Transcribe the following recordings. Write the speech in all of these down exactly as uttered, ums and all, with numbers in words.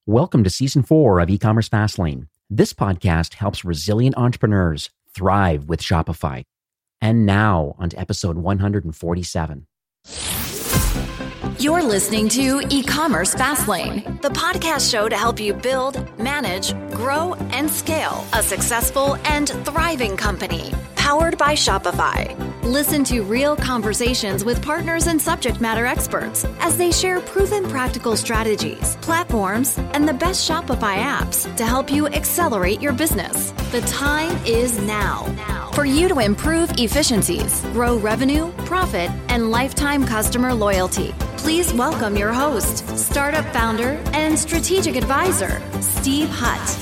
Welcome to Season four of E-Commerce Fastlane. This podcast helps resilient entrepreneurs thrive with Shopify. And now, on to episode one hundred forty-seven. You're listening to E-Commerce Fastlane, the podcast show to help you build, manage, grow, and scale a successful and thriving company, powered by Shopify. Listen to real conversations with partners and subject matter experts as they share proven practical strategies, platforms, and the best Shopify apps to help you accelerate your business. The time is now for you to improve efficiencies, grow revenue, profit, and lifetime customer loyalty. Please welcome your host, startup founder and strategic advisor, Steve Hutt.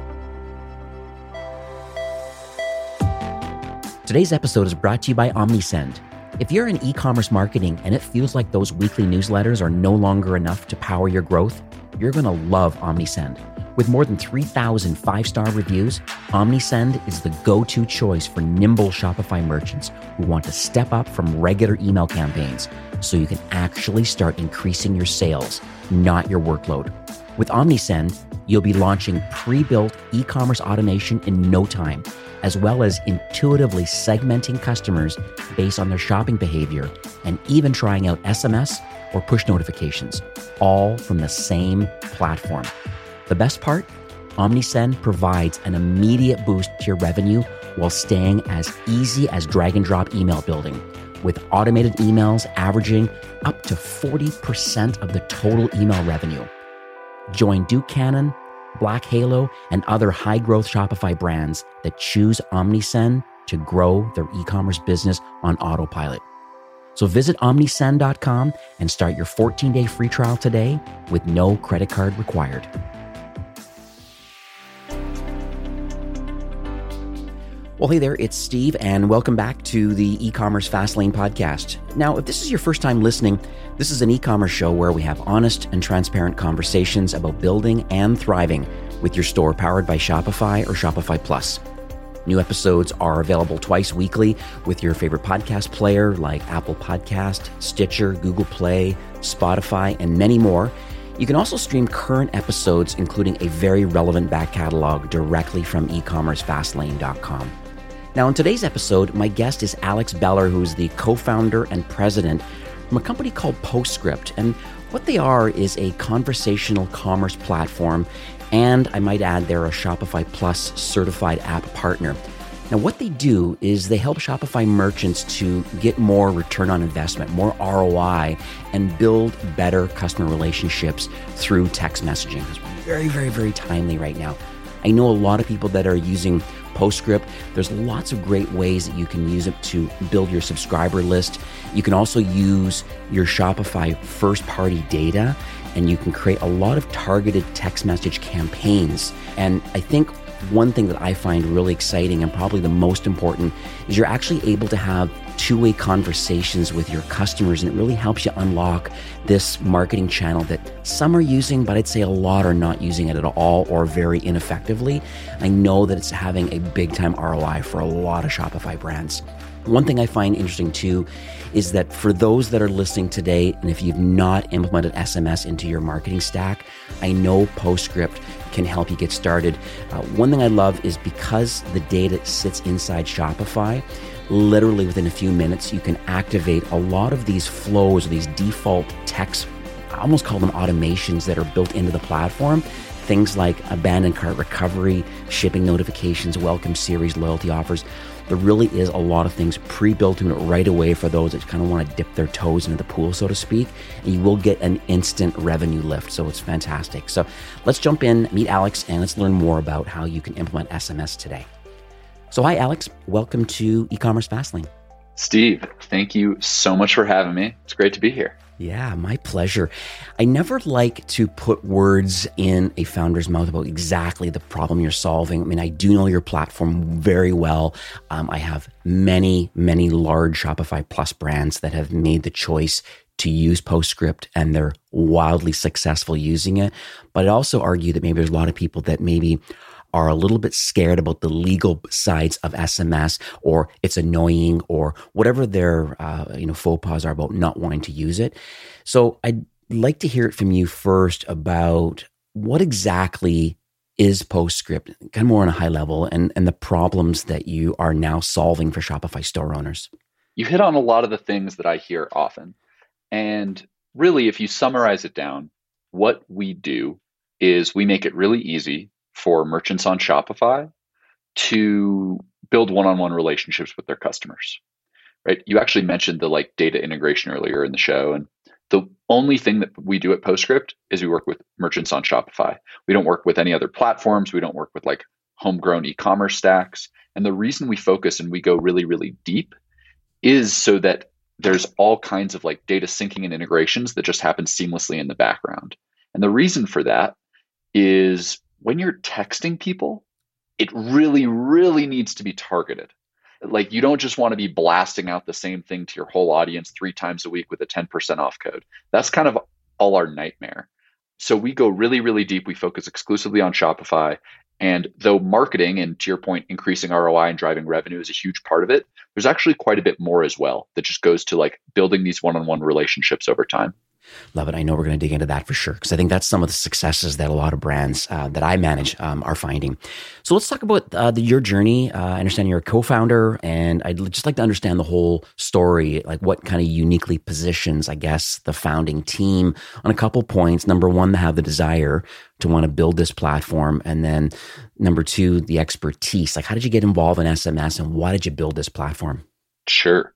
Today's episode is brought to you by Omnisend. If you're in e-commerce marketing and it feels like those weekly newsletters are no longer enough to power your growth, you're going to love Omnisend. With more than three thousand five-star reviews, Omnisend is the go-to choice for nimble Shopify merchants who want to step up from regular email campaigns so you can actually start increasing your sales, not your workload. With Omnisend, you'll be launching pre-built e-commerce automation in no time, as well as intuitively segmenting customers based on their shopping behavior and even trying out S M S or push notifications, all from the same platform. The best part? Omnisend provides an immediate boost to your revenue while staying as easy as drag and drop email building, with automated emails averaging up to forty percent of the total email revenue. Join Duke Cannon, Black Halo, and other high-growth Shopify brands that choose Omnisend to grow their e-commerce business on autopilot. So visit omnisend dot com and start your fourteen-day free trial today with no credit card required. Well, hey there, it's Steve, and welcome back to the E-Commerce Fastlane podcast. Now, if this is your first time listening, this is an e-commerce show where we have honest and transparent conversations about building and thriving with your store powered by Shopify or Shopify Plus. New episodes are available twice weekly with your favorite podcast player like Apple Podcast, Stitcher, Google Play, Spotify, and many more. You can also stream current episodes, including a very relevant back catalog, directly from e commerce fastlane dot com. Now, in today's episode, my guest is Alex Beller, who's the co-founder and president from a company called Postscript. And what they are is a conversational commerce platform, and I might add they're a Shopify Plus certified app partner. Now, what they do is they help Shopify merchants to get more return on investment, more R O I, and build better customer relationships through text messaging. It's very, very, very timely right now. I know a lot of people that are using Postscript. There's lots of great ways that you can use it to build your subscriber list. You can also use your Shopify first-party data, and you can create a lot of targeted text message campaigns. And I think one thing that I find really exciting and probably the most important is you're actually able to have two-way conversations with your customers, and it really helps you unlock this marketing channel that some are using, but I'd say a lot are not using it at all or very ineffectively. I know that it's having a big-time R O I for a lot of Shopify brands. One thing I find interesting too is that for those that are listening today, and if you've not implemented S M S into your marketing stack, I know Postscript can help you get started. Uh, one thing I love is because the data sits inside Shopify, literally within a few minutes, you can activate a lot of these flows, or these default text, I almost call them automations that are built into the platform. Things like abandoned cart recovery, shipping notifications, welcome series, loyalty offers. There really is a lot of things pre-built in it right away for those that kind of want to dip their toes into the pool, so to speak, and you will get an instant revenue lift. So it's fantastic. So let's jump in, meet Alex, and let's learn more about how you can implement S M S today. So hi, Alex. Welcome to E-Commerce Fastlane. Steve, thank you so much for having me. It's great to be here. Yeah, my pleasure. I never like to put words in a founder's mouth about exactly the problem you're solving. I mean, I do know your platform very well. Um, I have many, many large Shopify Plus brands that have made the choice to use Postscript, and they're wildly successful using it. But I'd also argue that maybe there's a lot of people that maybe are a little bit scared about the legal sides of S M S, or it's annoying, or whatever their uh, you know faux pas are about not wanting to use it. So I'd like to hear it from you first about what exactly is PostScript, kind of more on a high level, and, and the problems that you are now solving for Shopify store owners? You hit on a lot of the things that I hear often. And really, if you summarize it down, what we do is we make it really easy for merchants on Shopify to build one-on-one relationships with their customers, right? You actually mentioned the like data integration earlier in the show. And the only thing that we do at PostScript is we work with merchants on Shopify. We don't work with any other platforms. We don't work with like homegrown e-commerce stacks. And the reason we focus and we go really, really deep is so that there's all kinds of like data syncing and integrations that just happen seamlessly in the background. And the reason for that is when you're texting people, it really, really needs to be targeted. Like you don't just want to be blasting out the same thing to your whole audience three times a week with a ten percent off code. That's kind of all our nightmare. So we go really, really deep. We focus exclusively on Shopify. And though marketing and, to your point, increasing R O I and driving revenue is a huge part of it, there's actually quite a bit more as well that just goes to like building these one-on-one relationships over time. Love it. I know we're going to dig into that for sure, because I think that's some of the successes that a lot of brands uh, that I manage um, are finding. So let's talk about uh, the, your journey. Uh, I understand you're a co-founder, and I'd just like to understand the whole story, like what kind of uniquely positions, I guess, the founding team on a couple points. Number one, to have the desire to want to build this platform. And then number two, the expertise. Like, how did you get involved in S M S, and why did you build this platform? Sure.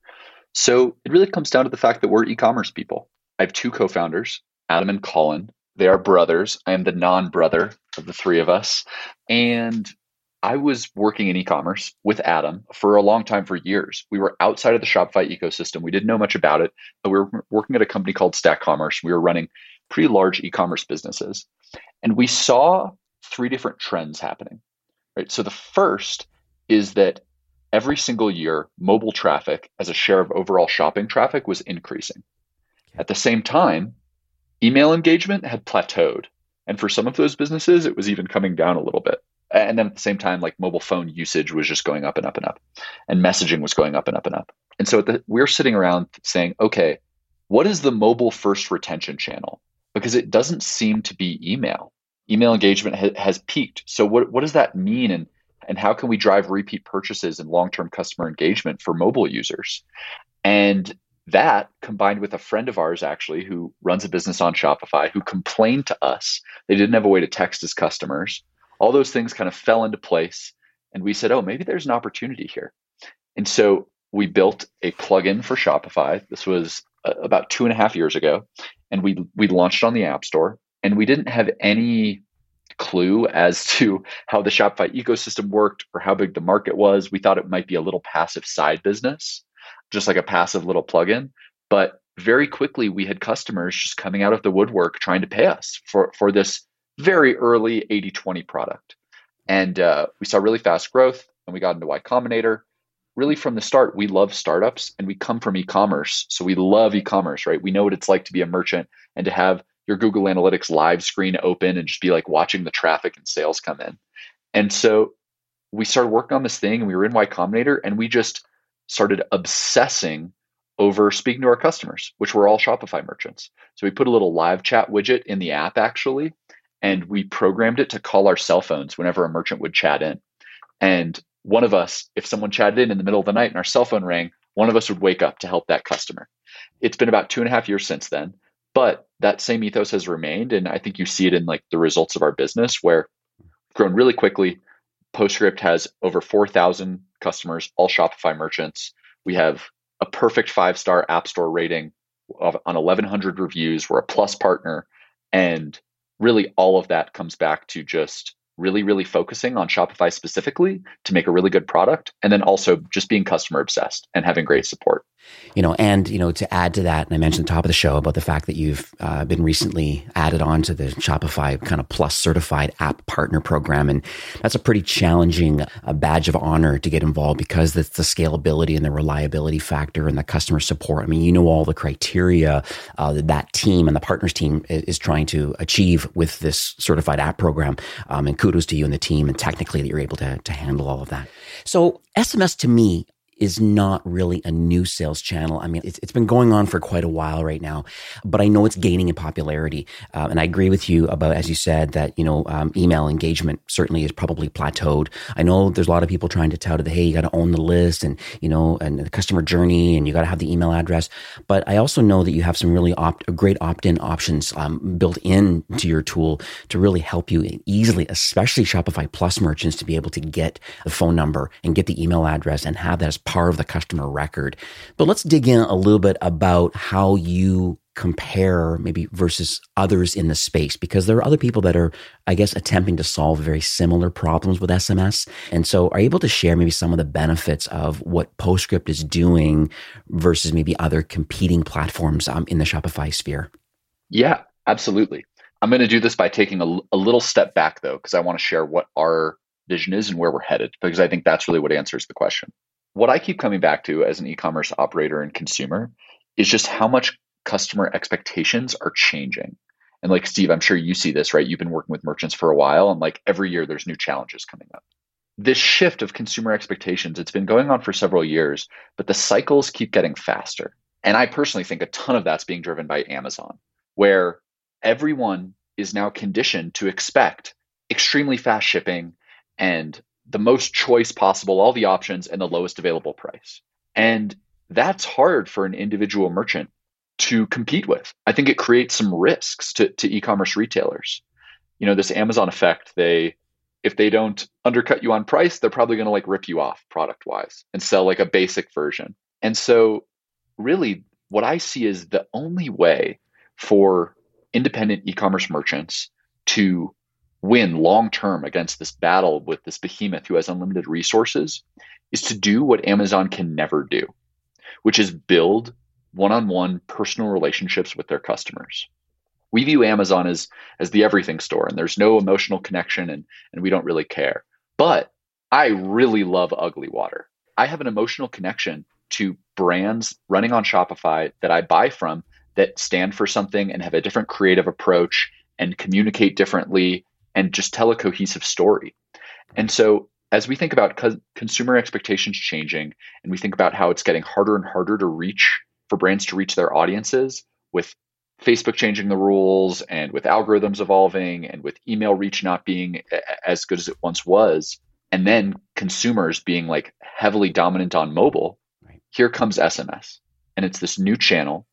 So it really comes down to the fact that we're e-commerce people. I have two co-founders, Adam and Colin. They are brothers. I am the non-brother of the three of us. And I was working in e-commerce with Adam for a long time, for years. We were outside of the Shopify ecosystem. We didn't know much about it, but we were working at a company called Stack Commerce. We were running pretty large e-commerce businesses. And we saw three different trends happening, right? So the first is that every single year, mobile traffic as a share of overall shopping traffic was increasing. At the same time, email engagement had plateaued. And for some of those businesses, it was even coming down a little bit. And then at the same time, like mobile phone usage was just going up and up and up. And messaging was going up and up and up. And so the, we're sitting around saying, okay, what is the mobile first retention channel? Because it doesn't seem to be email. Email engagement ha- has peaked. So what, what does that mean? And, and how can we drive repeat purchases and long-term customer engagement for mobile users? And that, combined with a friend of ours, actually, who runs a business on Shopify, who complained to us they didn't have a way to text his customers, all those things kind of fell into place. And we said, oh, maybe there's an opportunity here. And so we built a plugin for Shopify. This was uh, about two and a half years ago. And we we launched on the App Store. And we didn't have any clue as to how the Shopify ecosystem worked or how big the market was. We thought it might be a little passive side business, just like a passive little plugin. But very quickly, we had customers just coming out of the woodwork trying to pay us for, for this very early eighty twenty product. And uh, we saw really fast growth, and we got into Y Combinator. Really from the start, we love startups, and we come from e-commerce. So we love e-commerce, right? We know what it's like to be a merchant and to have your Google Analytics live screen open and just be like watching the traffic and sales come in. And so we started working on this thing, and we were in Y Combinator, and we just started obsessing over speaking to our customers, which were all Shopify merchants. So we put a little live chat widget in the app, actually, and we programmed it to call our cell phones whenever a merchant would chat in. And one of us, if someone chatted in in the middle of the night and our cell phone rang, one of us would wake up to help that customer. It's been about two and a half years since then, but that same ethos has remained. And I think you see it in like the results of our business, where we've grown really quickly. PostScript has over four thousand customers, all Shopify merchants. We have a perfect five-star App Store rating of, on eleven hundred reviews. We're a plus partner. And really all of that comes back to just really, really focusing on Shopify specifically to make a really good product. And then also just being customer obsessed and having great support. You know, and, you know, to add to that, and I mentioned at the top of the show about the fact that you've uh, been recently added on to the Shopify kind of Plus certified app partner program. And that's a pretty challenging uh, badge of honor to get involved, because it's the scalability and the reliability factor and the customer support. I mean, you know, all the criteria uh, that that team and the partners team is, is trying to achieve with this certified app program. Um, and kudos to you and the team, and technically that you're able to, to handle all of that. So S M S to me, is not really a new sales channel. I mean, it's, it's been going on for quite a while right now, but I know it's gaining in popularity. Uh, and I agree with you about, as you said, that, you know, um, email engagement certainly is probably plateaued. I know there's a lot of people trying to tout that, hey, you got to own the list and, you know, and the customer journey, and you got to have the email address. But I also know that you have some really opt, great opt-in options um, built into your tool to really help you easily, especially Shopify Plus merchants, to be able to get the phone number and get the email address and have that as part of the customer record. But let's dig in a little bit about how you compare maybe versus others in the space, because there are other people that are, I guess, attempting to solve very similar problems with S M S. And so are you able to share maybe some of the benefits of what Postscript is doing versus maybe other competing platforms um, in the Shopify sphere? Yeah, absolutely. I'm going to do this by taking a, a little step back, though, because I want to share what our vision is and where we're headed, because I think that's really what answers the question. What I keep coming back to as an e-commerce operator and consumer is just how much customer expectations are changing. And like Steve, I'm sure you see this, right? You've been working with merchants for a while, and like every year there's new challenges coming up. This shift of consumer expectations, it's been going on for several years, but the cycles keep getting faster. And I personally think a ton of that's being driven by Amazon, where everyone is now conditioned to expect extremely fast shipping and the most choice possible, all the options, and the lowest available price. And that's hard for an individual merchant to compete with. I think it creates some risks to, to e-commerce retailers. You know, this Amazon effect, they, if they don't undercut you on price, they're probably going to like rip you off product wise and sell like a basic version. And so really what I see is the only way for independent e-commerce merchants to win long-term against this battle with this behemoth who has unlimited resources is to do what Amazon can never do, which is build one-on-one personal relationships with their customers. We view Amazon as, as the everything store, and there's no emotional connection, and, and we don't really care. But I really love Ugly Water. I have an emotional connection to brands running on Shopify that I buy from that stand for something and have a different creative approach and communicate differently and just tell a cohesive story. And so as we think about co- consumer expectations changing, and we think about how it's getting harder and harder to reach, for brands to reach their audiences, with Facebook changing the rules and with algorithms evolving and with email reach not being a- as good as it once was, and then consumers being like heavily dominant on mobile, right, here comes S M S. And it's this new channel,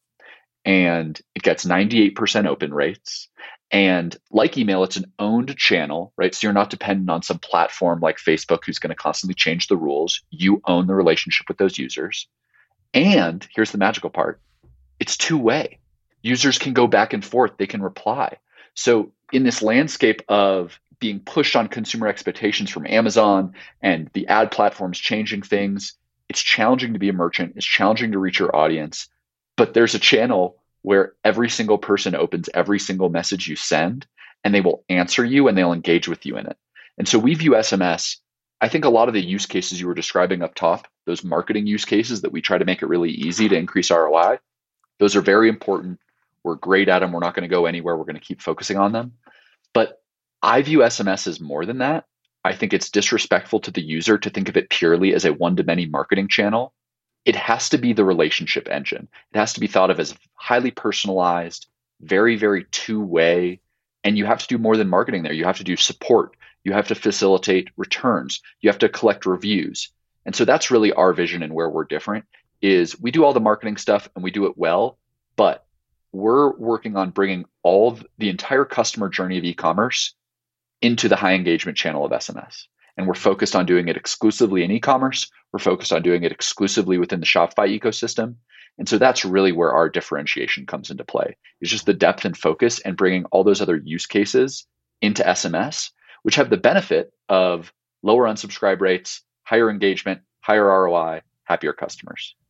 and it gets ninety-eight percent open rates. And like email, it's an owned channel, right? So you're not dependent on some platform like Facebook who's going to constantly change the rules. You own the relationship with those users. And here's the magical part. It's two-way. Users can go back and forth. They can reply. So in this landscape of being pushed on consumer expectations from Amazon and the ad platforms changing things, it's challenging to be a merchant. It's challenging to reach your audience. But there's a channel where every single person opens every single message you send, and they will answer you and they'll engage with you in it. And so we view S M S, I think a lot of the use cases you were describing up top, those marketing use cases that we try to make it really easy to increase R O I, those are very important. We're great at them. We're not going to go anywhere. We're going to keep focusing on them. But I view S M S as more than that. I think it's disrespectful to the user to think of it purely as a one-to-many marketing channel. It has to be the relationship engine. It has to be thought of as highly personalized, very, very two-way. And you have to do more than marketing there. You have to do support. You have to facilitate returns. You have to collect reviews. And so that's really our vision, and where we're different is we do all the marketing stuff and we do it well, but we're working on bringing all of the entire customer journey of e-commerce into the high engagement channel of S M S. And we're focused on doing it exclusively in e-commerce. We're focused on doing it exclusively within the Shopify ecosystem. And so that's really where our differentiation comes into play. It's just the depth and focus and bringing all those other use cases into S M S, which have the benefit of lower unsubscribe rates, higher engagement, higher R O I, happier customers.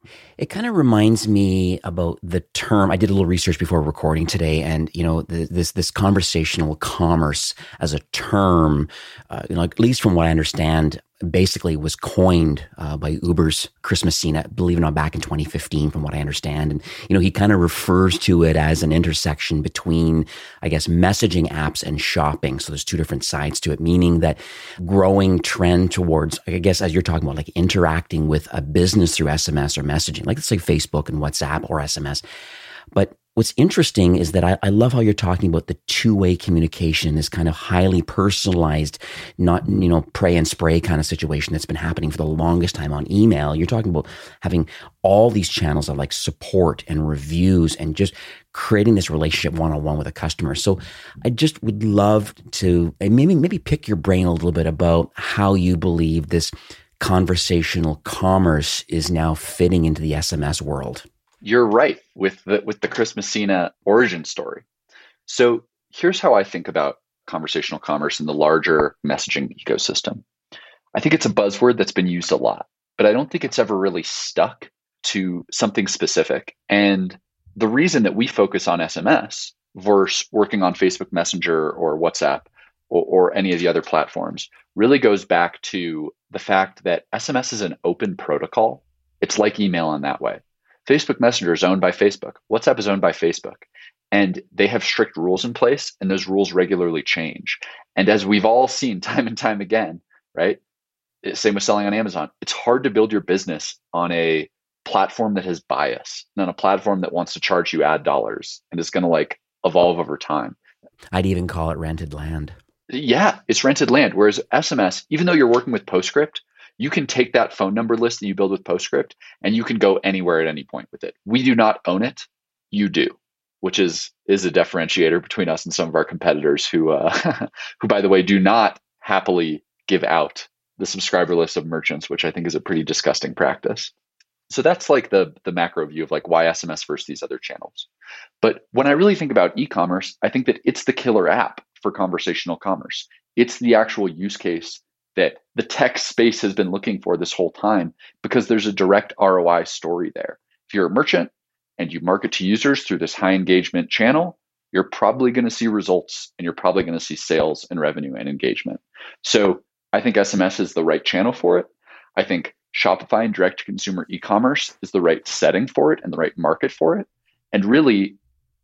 It kind of reminds me about the term. I did a little research before recording today, and you know, the, this this conversational commerce as a term, uh, you know, at least from what I understand, basically was coined uh, by Uber's Chris Messina, believe it or not, back in twenty fifteen, from what I understand. And you know, he kind of refers to it as an intersection between, I guess, messaging apps and shopping. So there's two different sides to it, meaning that growing trend towards, I guess, as you're talking about, like interacting with a business through S M S or messaging, like let's say Facebook and WhatsApp or S M S. But what's interesting is that I, I love how you're talking about the two-way communication, this kind of highly personalized, not, you know, pray and spray kind of situation that's been happening for the longest time on email. You're talking about having all these channels of like support and reviews and just creating this relationship one-on-one with a customer. So I just would love to maybe maybe pick your brain a little bit about how you believe this conversational commerce is now fitting into the S M S world. You're right with the with the Chris Messina origin story. So here's how I think about conversational commerce in the larger messaging ecosystem. I think it's a buzzword that's been used a lot, but I don't think it's ever really stuck to something specific. And the reason that we focus on S M S versus working on Facebook Messenger or WhatsApp or, or any of the other platforms really goes back to the fact that S M S is an open protocol. It's like email in that way. Facebook Messenger is owned by Facebook. WhatsApp is owned by Facebook. And they have strict rules in place, and those rules regularly change. And as we've all seen time and time again, right? Same with selling on Amazon. It's hard to build your business on a platform that has bias, and on a platform that wants to charge you ad dollars and is going to like evolve over time. I'd even call it rented land. Yeah, it's rented land. Whereas S M S, even though you're working with PostScript, you can take that phone number list that you build with PostScript and you can go anywhere at any point with it. We do not own it. You do, which is is a differentiator between us and some of our competitors who, uh, who, by the way, do not happily give out the subscriber list of merchants, which I think is a pretty disgusting practice. So that's like the, the macro view of like why S M S versus these other channels. But when I really think about e-commerce, I think that it's the killer app for conversational commerce. It's the actual use case that the tech space has been looking for this whole time because there's a direct R O I story there. If you're a merchant and you market to users through this high engagement channel, you're probably going to see results and you're probably going to see sales and revenue and engagement. So I think S M S is the right channel for it. I think Shopify and direct to consumer e-commerce is the right setting for it and the right market for it. And really,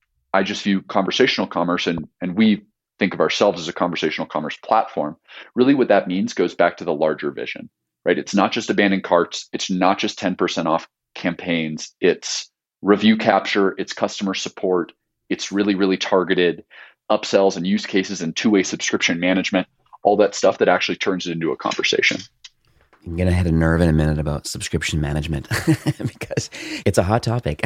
I just view conversational commerce, and, and we think of ourselves as a conversational commerce platform. Really what that means goes back to the larger vision, right? It's not just abandoned carts. It's not just ten percent off campaigns. It's review capture. It's customer support. It's really, really targeted upsells and use cases and two-way subscription management, all that stuff that actually turns it into a conversation. I'm going to hit a nerve in a minute about subscription management because it's a hot topic.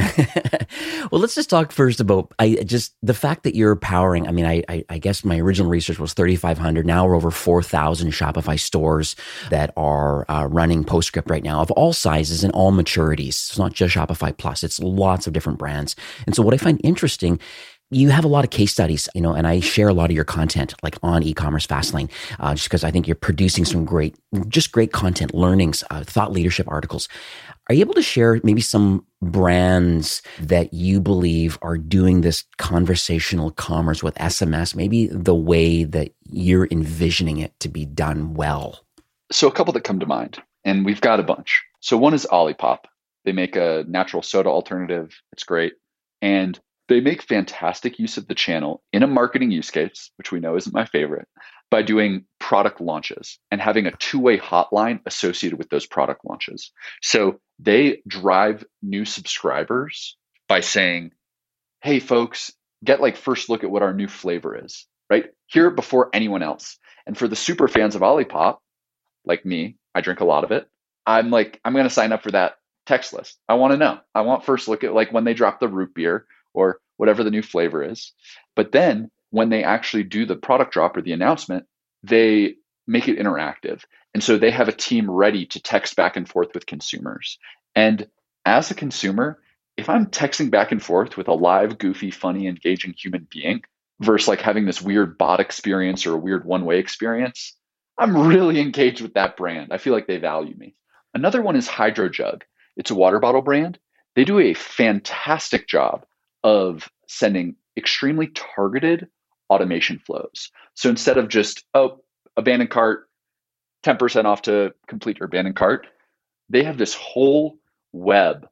Well, let's just talk first about I just the fact that you're powering. I mean, I, I, I guess my original research was thirty-five hundred. Now we're over four thousand Shopify stores that are uh, running PostScript right now of all sizes and all maturities. It's not just Shopify Plus. It's lots of different brands. And so what I find interesting, you have a lot of case studies, you know, and I share a lot of your content like on e-commerce Fastlane, uh, just because I think you're producing some great, just great content, learnings, uh, thought leadership articles. Are you able to share maybe some brands that you believe are doing this conversational commerce with S M S, maybe the way that you're envisioning it to be done well? So a couple that come to mind, and we've got a bunch. So one is Olipop. They make a natural soda alternative. It's great. And they make fantastic use of the channel in a marketing use case, which we know isn't my favorite, by doing product launches and having a two-way hotline associated with those product launches. So they drive new subscribers by saying, hey, folks, get like first look at what our new flavor is, right? Hear it before anyone else. And for the super fans of Olipop, like me, I drink a lot of it. I'm like, I'm going to sign up for that text list. I want to know. I want first look at like when they drop the root beer or whatever the new flavor is. But then when they actually do the product drop or the announcement, they make it interactive. And so they have a team ready to text back and forth with consumers. And as a consumer, if I'm texting back and forth with a live, goofy, funny, engaging human being versus like having this weird bot experience or a weird one-way experience, I'm really engaged with that brand. I feel like they value me. Another one is HydroJug. It's a water bottle brand. They do a fantastic job of sending extremely targeted automation flows. So instead of just, oh, abandoned cart, ten percent off to complete your abandoned cart, they have this whole web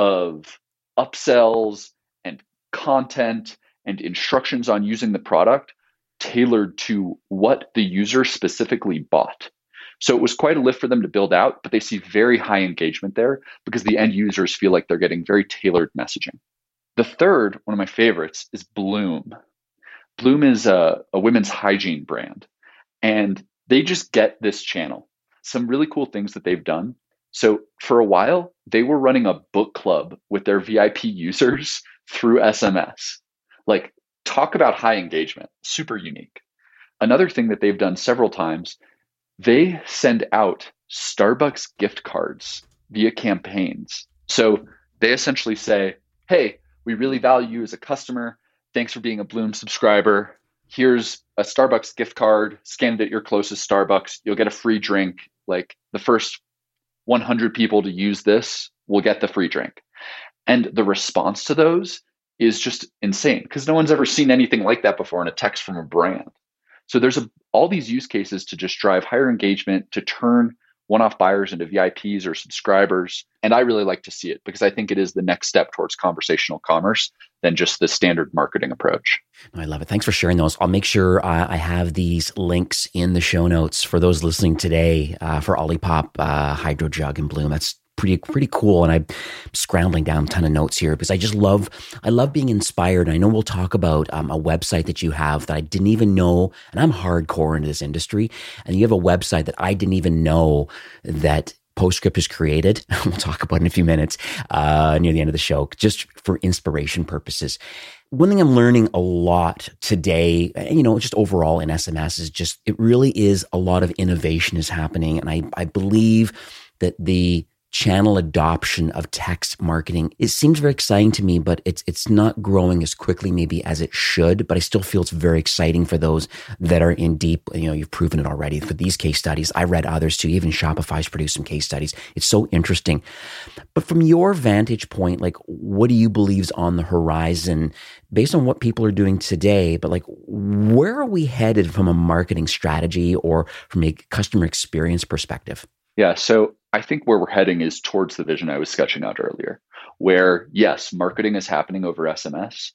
of upsells and content and instructions on using the product tailored to what the user specifically bought. So it was quite a lift for them to build out, but they see very high engagement there because the end users feel like they're getting very tailored messaging. The third, one of my favorites, is Bloom. Bloom is a, a women's hygiene brand, and they just get this channel. Some really cool things that they've done. So for a while, they were running a book club with their V I P users through S M S. Like, talk about high engagement, super unique. Another thing that they've done several times, they send out Starbucks gift cards via campaigns. So they essentially say, hey, we really value you as a customer. Thanks for being a Bloom subscriber. Here's a Starbucks gift card. Scan it at your closest Starbucks. You'll get a free drink. Like, the first one hundred people to use this will get the free drink. And the response to those is just insane because no one's ever seen anything like that before in a text from a brand. So there's a, all these use cases to just drive higher engagement, to turn one-off buyers into V I Ps or subscribers. And I really like to see it because I think it is the next step towards conversational commerce than just the standard marketing approach. I love it. Thanks for sharing those. I'll make sure uh, I have these links in the show notes for those listening today uh, for Olipop, uh, HydroJug, and Bloom. That's pretty pretty cool. And I'm scrambling down a ton of notes here because I just love, I love being inspired. I know we'll talk about um, a website that you have that I didn't even know, and I'm hardcore into this industry, and you have a website that I didn't even know that Postscript has created. We'll talk about it in a few minutes uh, near the end of the show, just for inspiration purposes. One thing I'm learning a lot today, you know, just overall in S M S is just, it really is a lot of innovation is happening. And I, I believe that the channel adoption of text marketing, it seems very exciting to me, but it's it's not growing as quickly maybe as it should, but I still feel it's very exciting for those that are in deep, you know, you've proven it already for these case studies. I read others too, even Shopify's produced some case studies. It's so interesting. But from your vantage point, like, what do you believe is on the horizon based on what people are doing today? But like, where are we headed from a marketing strategy or from a customer experience perspective? Yeah, so I think where we're heading is towards the vision I was sketching out earlier, where yes, marketing is happening over S M S,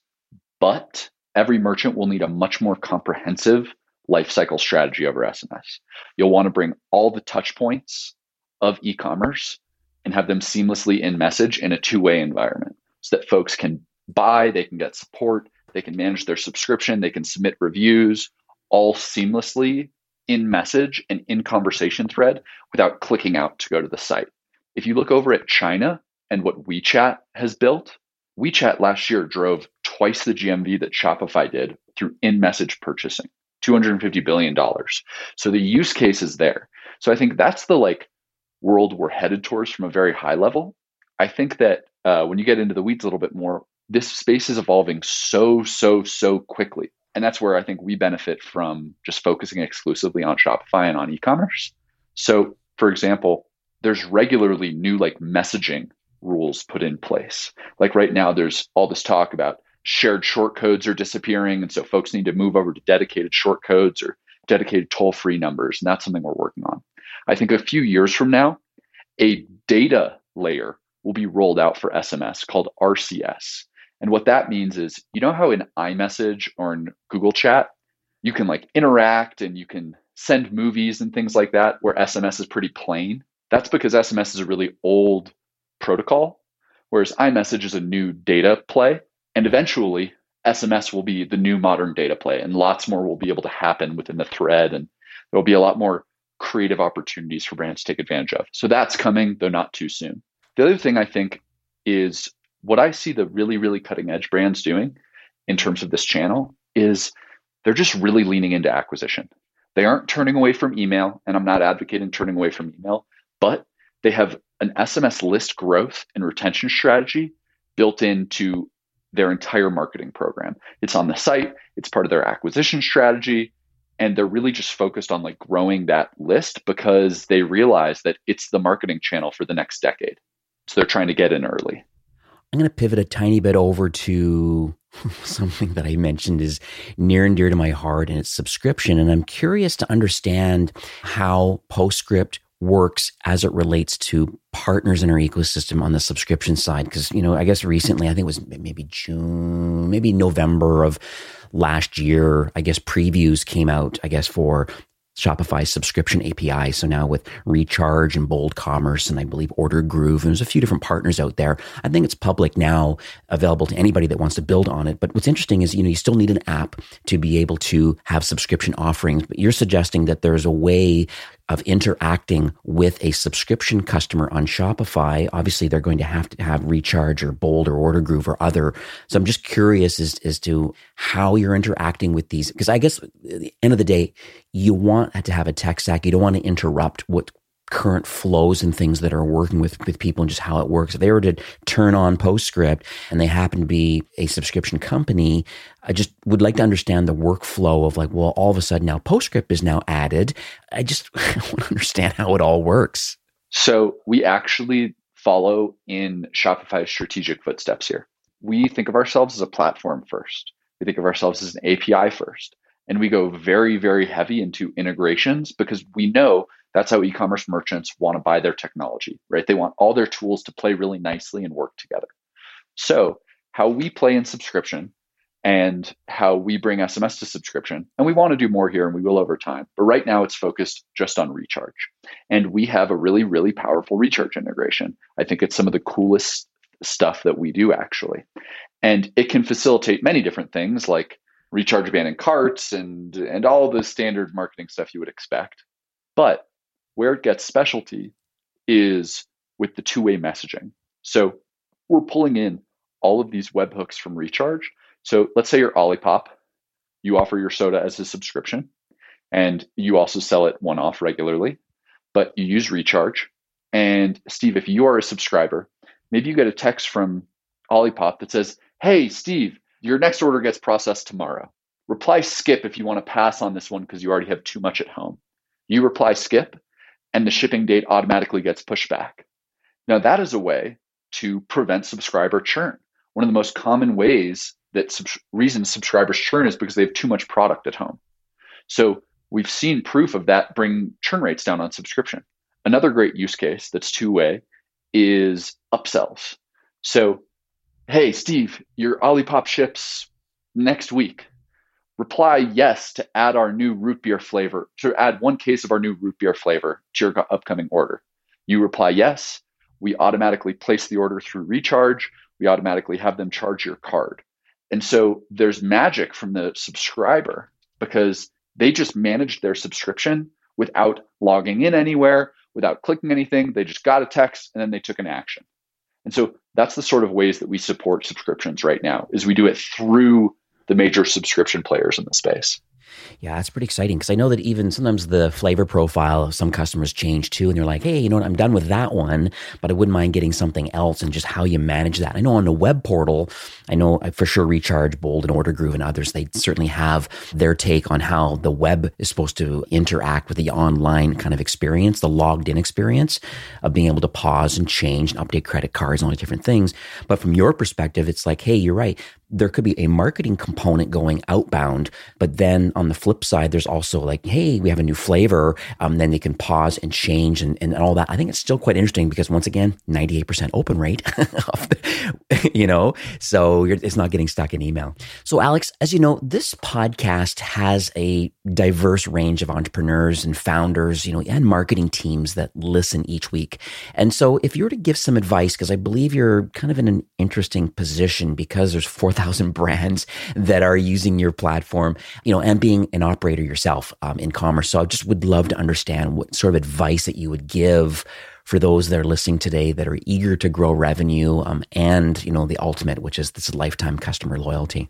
but every merchant will need a much more comprehensive lifecycle strategy over S M S. You'll want to bring all the touch points of e-commerce and have them seamlessly in message in a two-way environment so that folks can buy, they can get support, they can manage their subscription, they can submit reviews, all seamlessly in message and in conversation thread without clicking out to go to the site. If you look over at China and what WeChat has built, WeChat last year drove twice the G M V that Shopify did through in-message purchasing, two hundred fifty billion dollars. So the use case is there. So I think that's the like world we're headed towards from a very high level. I think that uh, when you get into the weeds a little bit more, this space is evolving so, so, so quickly. And that's where I think we benefit from just focusing exclusively on Shopify and on e-commerce. So, for example, there's regularly new like messaging rules put in place. Like right now, there's all this talk about shared short codes are disappearing. And so folks need to move over to dedicated short codes or dedicated toll-free numbers. And that's something we're working on. I think a few years from now, a data layer will be rolled out for S M S called R C S. And what that means is, you know how in iMessage or in Google Chat, you can like interact and you can send movies and things like that, where S M S is pretty plain? That's because S M S is a really old protocol, whereas iMessage is a new data play. And eventually, S M S will be the new modern data play, and lots more will be able to happen within the thread. And there will be a lot more creative opportunities for brands to take advantage of. So that's coming, though not too soon. The other thing I think is, what I see the really, really cutting edge brands doing in terms of this channel is they're just really leaning into acquisition. They aren't turning away from email, and I'm not advocating turning away from email, but they have an S M S list growth and retention strategy built into their entire marketing program. It's on the site, it's part of their acquisition strategy, and they're really just focused on like growing that list because they realize that it's the marketing channel for the next decade. So they're trying to get in early. I'm going to pivot a tiny bit over to something that I mentioned is near and dear to my heart, and it's subscription. And I'm curious to understand how Postscript works as it relates to partners in our ecosystem on the subscription side. Because, you know, I guess recently, I think it was maybe June, maybe November of last year, I guess previews came out, I guess, for Shopify's subscription A P I. So now with Recharge and Bold Commerce, and I believe Order Groove, and there's a few different partners out there. I think it's public now, available to anybody that wants to build on it. But what's interesting is, you know, you still need an app to be able to have subscription offerings. But you're suggesting that there's a way of interacting with a subscription customer on Shopify. Obviously, they're going to have to have Recharge or Bold or Order Groove or other. So I'm just curious as, as to how you're interacting with these. Because I guess at the end of the day, you want to have a tech stack. You don't want to interrupt what current flows and things that are working with, with people and just how it works. If they were to turn on Postscript and they happen to be a subscription company, I just would like to understand the workflow of like, well, all of a sudden now Postscript is now added. I just want to understand how it all works. So we actually follow in Shopify's strategic footsteps here. We think of ourselves as a platform first. We think of ourselves as an A P I first. And we go very, very heavy into integrations because we know that's how e-commerce merchants want to buy their technology, right? They want all their tools to play really nicely and work together. So how we play in subscription and how we bring S M S to subscription, and we want to do more here and we will over time, but right now it's focused just on Recharge. And we have a really, really powerful Recharge integration. I think it's some of the coolest stuff that we do actually. And it can facilitate many different things like Recharge abandoned carts and, and all the standard marketing stuff you would expect. But where it gets specialty is with the two-way messaging. So we're pulling in all of these webhooks from Recharge. So let's say you're Olipop, you offer your soda as a subscription, and you also sell it one-off regularly, but you use Recharge. And Steve, if you are a subscriber, maybe you get a text from Olipop that says, hey, Steve, your next order gets processed tomorrow. Reply skip if you want to pass on this one because you already have too much at home. You reply skip, and the shipping date automatically gets pushed back. Now, that is a way to prevent subscriber churn. One of the most common ways that sub- reasons subscribers churn is because they have too much product at home. So we've seen proof of that bring churn rates down on subscription. Another great use case that's two-way is upsells. So, hey, Steve, your Olipop ships next week. Reply yes to add our new root beer flavor, to add one case of our new root beer flavor to your upcoming order. You reply yes, we automatically place the order through Recharge. We automatically have them charge your card. And so there's magic from the subscriber because they just managed their subscription without logging in anywhere, without clicking anything. They just got a text and then they took an action. And so that's the sort of ways that we support subscriptions right now, is we do it through the major subscription players in the space. Yeah, that's pretty exciting because I know that even sometimes the flavor profile of some customers change too. And they're like, hey, you know what, I'm done with that one, but I wouldn't mind getting something else, and just how you manage that. I know on the web portal, I know for sure Recharge, Bold, and Order Groove and others, they certainly have their take on how the web is supposed to interact with the online kind of experience, the logged in experience of being able to pause and change and update credit cards and all these different things. But from your perspective, it's like, hey, you're right. There could be a marketing component going outbound, but then on the flip side, there's also like, hey, we have a new flavor. Um, then they can pause and change and, and all that. I think it's still quite interesting because once again, ninety-eight percent open rate, of the, you know, so you're, it's not getting stuck in email. So Alex, as you know, this podcast has a diverse range of entrepreneurs and founders, you know, and marketing teams that listen each week. And so if you were to give some advice, because I believe you're kind of in an interesting position because there's four thousand brands that are using your platform, you know, and being an operator yourself um, in commerce. So I just would love to understand what sort of advice that you would give for those that are listening today that are eager to grow revenue um, and, you know, the ultimate, which is this lifetime customer loyalty.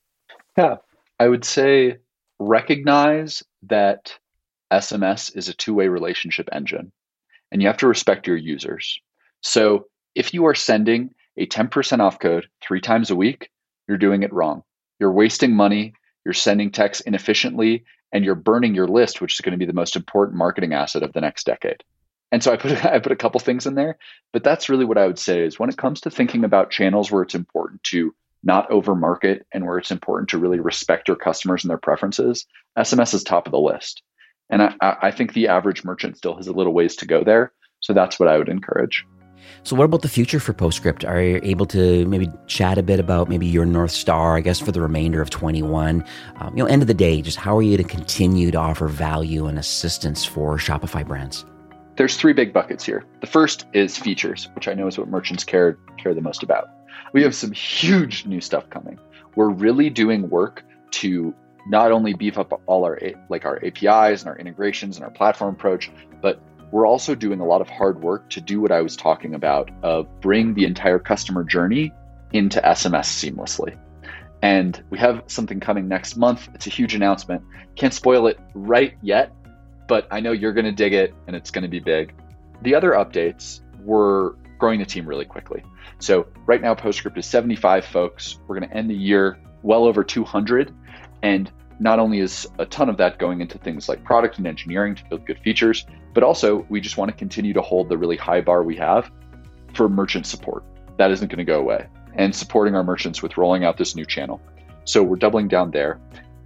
Yeah, I would say recognize that S M S is a two-way relationship engine, and you have to respect your users. So if you are sending a ten percent off code three times a week, you're doing it wrong. You're wasting money, you're sending texts inefficiently, and you're burning your list, which is going to be the most important marketing asset of the next decade. And so I put I put a couple things in there, but that's really what I would say is when it comes to thinking about channels where it's important to not overmarket and where it's important to really respect your customers and their preferences, S M S is top of the list. And I, I think the average merchant still has a little ways to go there. So that's what I would encourage. So what about the future for Postscript? Are you able to maybe chat a bit about maybe your North Star, I guess, for the remainder of twenty-one? Um, you know, end of the day, just how are you to continue to offer value and assistance for Shopify brands? There's three big buckets here. The first is features, which I know is what merchants care care the most about. We have some huge new stuff coming. We're really doing work to not only beef up all our like our A P Is and our integrations and our platform approach, but we're also doing a lot of hard work to do what I was talking about of bring the entire customer journey into S M S seamlessly. And we have something coming next month. It's a huge announcement. Can't spoil it right yet, but I know you're going to dig it and it's going to be big. The other updates, we're growing the team really quickly. So right now, Postscript is seventy-five folks. We're going to end the year well over two hundred. And not only is a ton of that going into things like product and engineering to build good features, but also we just want to continue to hold the really high bar we have for merchant support. That isn't going to go away. And supporting our merchants with rolling out this new channel. So we're doubling down there.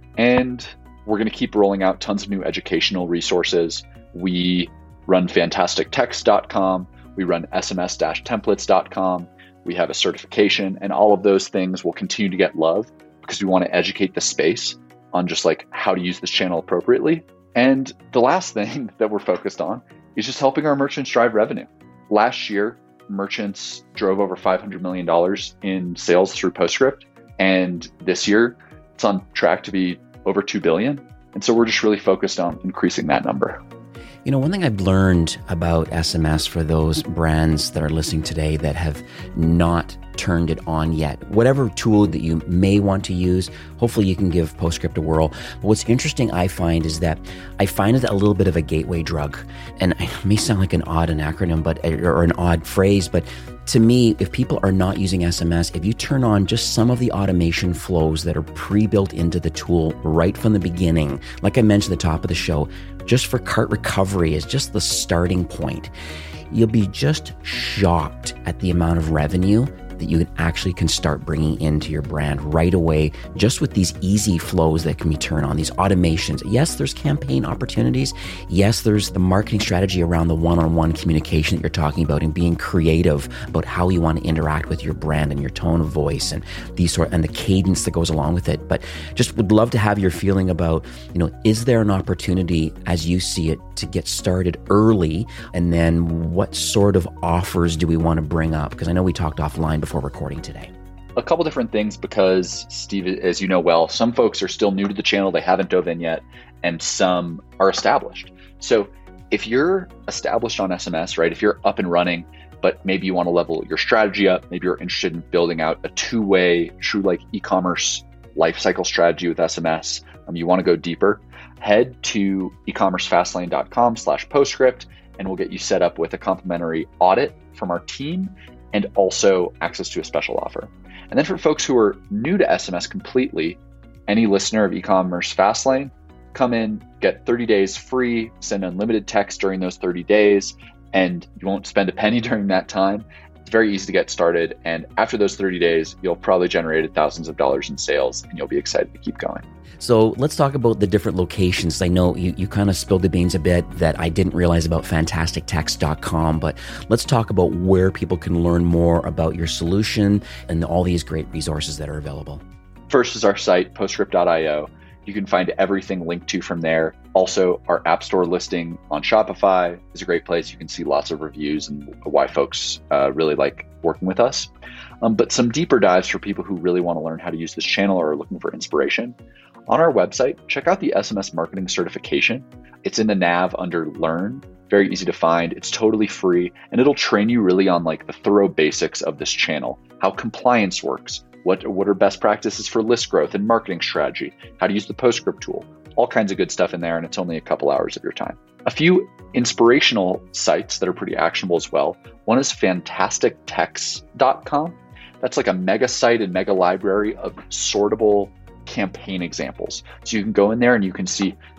And we're going to keep rolling out tons of new educational resources. We run fantastic text dot com. We run S M S templates dot com. We have a certification, and all of those things will continue to get love because we want to educate the space on just like how to use this channel appropriately. And the last thing that we're focused on is just helping our merchants drive revenue. Last year, merchants drove over five hundred million dollars in sales through Postscript. And this year, it's on track to be over two billion dollars. And so we're just really focused on increasing that number. You know, one thing I've learned about S M S for those brands that are listening today that have not turned it on yet, whatever tool that you may want to use, hopefully you can give Postscript a whirl. But what's interesting I find is that I find it a little bit of a gateway drug. And it may sound like an odd an acronym, but or an odd phrase, but to me, if people are not using S M S, if you turn on just some of the automation flows that are pre-built into the tool right from the beginning, like I mentioned at the top of the show, just for cart recovery is just the starting point. You'll be just shocked at the amount of revenue that you actually can start bringing into your brand right away, just with these easy flows that can be turned on, these automations. Yes, there's campaign opportunities. Yes, there's the marketing strategy around the one-on-one communication that you're talking about and being creative about how you want to interact with your brand and your tone of voice and these sort and the cadence that goes along with it. But just would love to have your feeling about, you know, is there an opportunity as you see it to get started early? And then what sort of offers do we want to bring up? Because I know we talked offline before recording today. A couple different things because, Steve, as you know well, some folks are still new to the channel, they haven't dove in yet, and some are established. So if you're established on S M S, right, if you're up and running, but maybe you want to level your strategy up, maybe you're interested in building out a two-way, true like e-commerce lifecycle strategy with S M S, um, you want to go deeper, head to ecommercefastlane.com slash postscript, and we'll get you set up with a complimentary audit from our team and also access to a special offer. And then for folks who are new to S M S completely, any listener of E-commerce Fastlane, come in, get thirty days free, send unlimited text during those thirty days, and you won't spend a penny during that time. It's very easy to get started. And after those thirty days, you'll probably generate thousands of dollars in sales and you'll be excited to keep going. So let's talk about the different locations. I know you, you kind of spilled the beans a bit that I didn't realize about fantastic text dot com, but let's talk about where people can learn more about your solution and all these great resources that are available. First is our site, postscript dot io. You can find everything linked to from there. Also, our App Store listing on Shopify is a great place. You can see lots of reviews and why folks uh, really like working with us. Um, but some deeper dives for people who really want to learn how to use this channel or are looking for inspiration. On our website, check out the S M S Marketing Certification. It's in the nav under Learn. Very easy to find. It's totally free, and it'll train you really on like the thorough basics of this channel, how compliance works, what, what are best practices for list growth and marketing strategy, how to use the Postscript tool, all kinds of good stuff in there, and it's only a couple hours of your time. A few inspirational sites that are pretty actionable as well. One is fantastic text dot com. That's like a mega site and mega library of sortable campaign examples. So you can go in there and you can see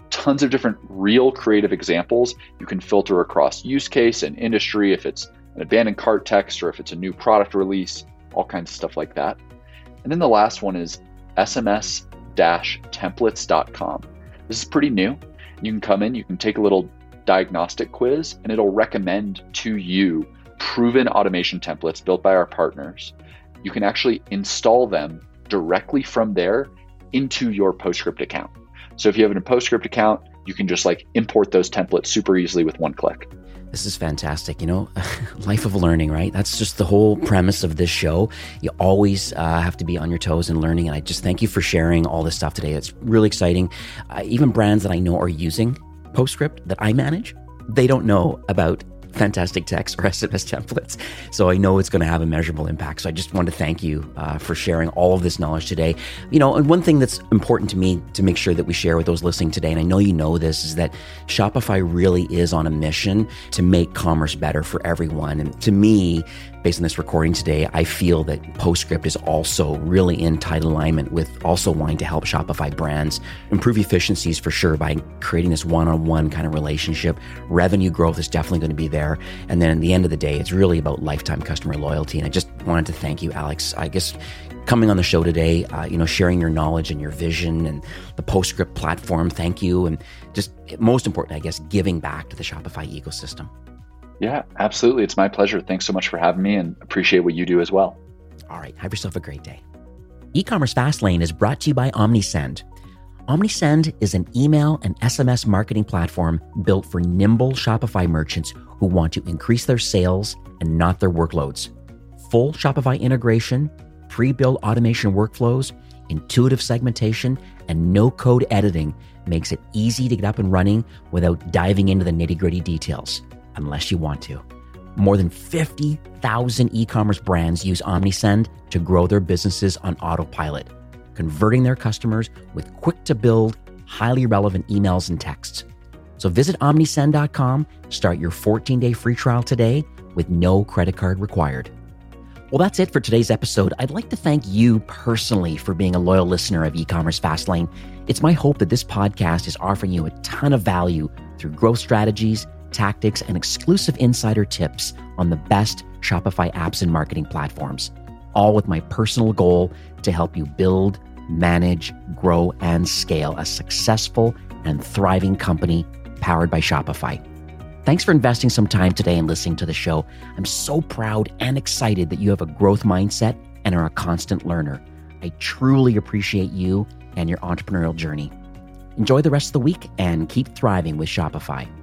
tons of different real creative examples. You can filter across use case and industry, if it's an abandoned cart text or if it's a new product release, all kinds of stuff like that. And then the last one is S M S templates dot com. This is pretty new. You can come in, you can take a little diagnostic quiz, and it'll recommend to you proven automation templates built by our partners. You can actually install them directly from there into your PostScript account. So if you have a PostScript account, you can just like import those templates super easily with one click. This is fantastic. You know, life of learning, right? That's just the whole premise of this show. You always uh, have to be on your toes and learning. And I just thank you for sharing all this stuff today. It's really exciting. Uh, even brands that I know are using PostScript that I manage, they don't know about Fantastic Text or S M S templates. So I know it's going to have a measurable impact. So I just want to thank you uh, for sharing all of this knowledge today. You know, and one thing that's important to me to make sure that we share with those listening today, and I know you know this, is that Shopify really is on a mission to make commerce better for everyone. And to me, based on this recording today, I feel that PostScript is also really in tight alignment with also wanting to help Shopify brands improve efficiencies for sure by creating this one-on-one kind of relationship. Revenue growth is definitely going to be there. And then at the end of the day, it's really about lifetime customer loyalty. And I just wanted to thank you, Alex. I guess coming on the show today, uh, you know, sharing your knowledge and your vision and the PostScript platform. Thank you. And just most important, I guess, giving back to the Shopify ecosystem. Yeah, absolutely. It's my pleasure. Thanks so much for having me and appreciate what you do as well. All right. Have yourself a great day. E-commerce Fastlane is brought to you by OmniSend. OmniSend is an email and S M S marketing platform built for nimble Shopify merchants who want to increase their sales and not their workloads. Full Shopify integration, pre-built automation workflows, intuitive segmentation, and no-code editing makes it easy to get up and running without diving into the nitty-gritty details. Unless you want to. More than fifty thousand e-commerce brands use OmniSend to grow their businesses on autopilot, converting their customers with quick-to-build, highly relevant emails and texts. So visit omnisend dot com, start your fourteen-day free trial today with no credit card required. Well, that's it for today's episode. I'd like to thank you personally for being a loyal listener of E-commerce Fastlane. It's my hope that this podcast is offering you a ton of value through growth strategies, tactics, and exclusive insider tips on the best Shopify apps and marketing platforms, all with my personal goal to help you build, manage, grow, and scale a successful and thriving company powered by Shopify. Thanks for investing some time today and listening to the show. I'm so proud and excited that you have a growth mindset and are a constant learner. I truly appreciate you and your entrepreneurial journey. Enjoy the rest of the week and keep thriving with Shopify.